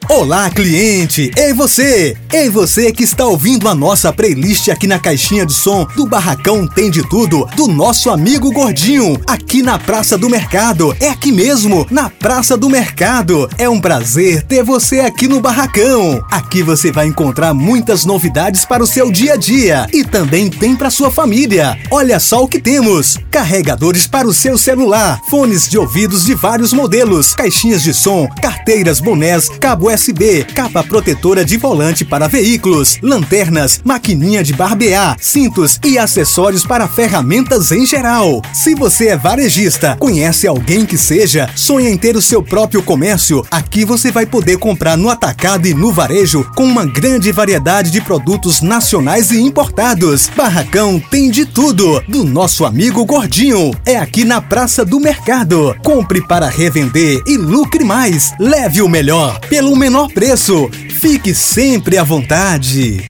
Olá, cliente! Ei você! Ei você que está ouvindo a nossa playlist aqui na caixinha de som do Barracão Tem de Tudo, do nosso amigo Gordinho, aqui na Praça do Mercado. É aqui mesmo, na Praça do Mercado. É um prazer ter você aqui no Barracão. Aqui você vai encontrar muitas novidades para o seu dia a dia e também tem para sua família. Olha só o que temos: carregadores para o seu celular, fones de ouvidos de vários modelos, caixinhas de som, carteiras, bonés, cabo USB, capa protetora de volante para veículos, lanternas, maquininha de barbear, cintos e acessórios para ferramentas em geral. Se você é varejista, conhece alguém que seja, sonha em ter o seu próprio comércio, aqui você vai poder comprar no atacado e no varejo com uma grande variedade de produtos nacionais e importados. Barracão Tem de Tudo, do nosso amigo Gordinho. É aqui na Praça do Mercado. Compre para revender e lucre mais. Leve o melhor pelo menor preço. Fique sempre à vontade.